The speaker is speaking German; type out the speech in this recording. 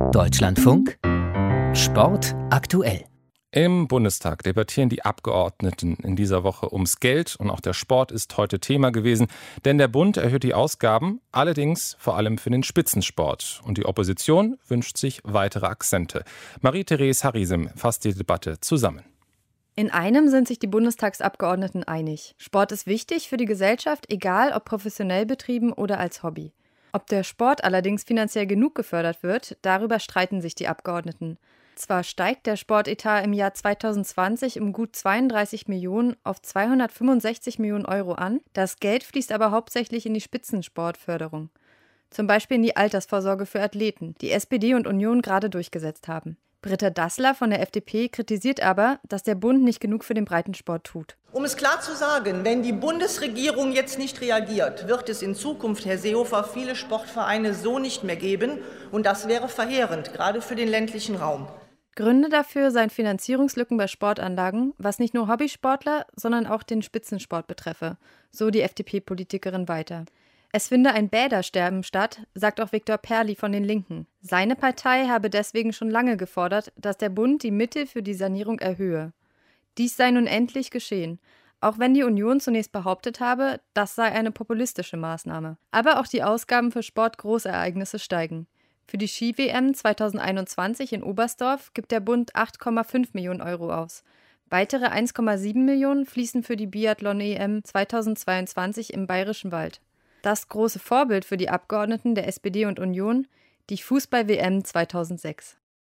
Deutschlandfunk Sport aktuell. Im Bundestag debattieren die Abgeordneten in dieser Woche ums Geld und auch der Sport ist heute Thema gewesen, denn der Bund erhöht die Ausgaben, allerdings vor allem für den Spitzensport. Und die Opposition wünscht sich weitere Akzente. Marie-Therese Harisim fasst die Debatte zusammen. In einem sind sich die Bundestagsabgeordneten einig. Sport ist wichtig für die Gesellschaft, egal ob professionell betrieben oder als Hobby. Ob der Sport allerdings finanziell genug gefördert wird, darüber streiten sich die Abgeordneten. Zwar steigt der Sportetat im Jahr 2020 um gut 32 Millionen auf 265 Millionen Euro an, das Geld fließt aber hauptsächlich in die Spitzensportförderung. Zum Beispiel in die Altersvorsorge für Athleten, die SPD und Union gerade durchgesetzt haben. Britta Dassler von der FDP kritisiert aber, dass der Bund nicht genug für den Breitensport tut. Um es klar zu sagen, wenn die Bundesregierung jetzt nicht reagiert, wird es in Zukunft, Herr Seehofer, viele Sportvereine so nicht mehr geben. Und das wäre verheerend, gerade für den ländlichen Raum. Gründe dafür seien Finanzierungslücken bei Sportanlagen, was nicht nur Hobbysportler, sondern auch den Spitzensport betreffe, so die FDP-Politikerin weiter. Es finde ein Bädersterben statt, sagt auch Viktor Perli von den Linken. Seine Partei habe deswegen schon lange gefordert, dass der Bund die Mittel für die Sanierung erhöhe. Dies sei nun endlich geschehen, auch wenn die Union zunächst behauptet habe, das sei eine populistische Maßnahme. Aber auch die Ausgaben für Sportgroßereignisse steigen. Für die Ski-WM 2021 in Oberstdorf gibt der Bund 8,5 Millionen Euro aus. Weitere 1,7 Millionen fließen für die Biathlon-EM 2022 im Bayerischen Wald. Das große Vorbild für die Abgeordneten der SPD und Union, die Fußball-WM 2006.